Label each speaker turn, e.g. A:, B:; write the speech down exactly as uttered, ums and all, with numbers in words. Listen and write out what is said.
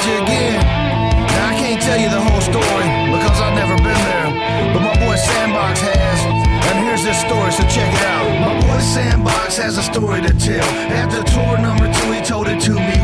A: you again. Now I can't tell you the whole story because I've never been there, but my boy Sandbox has, and here's this story, so check it out. My boy Sandbox has a story to tell. After tour number two, he told it to me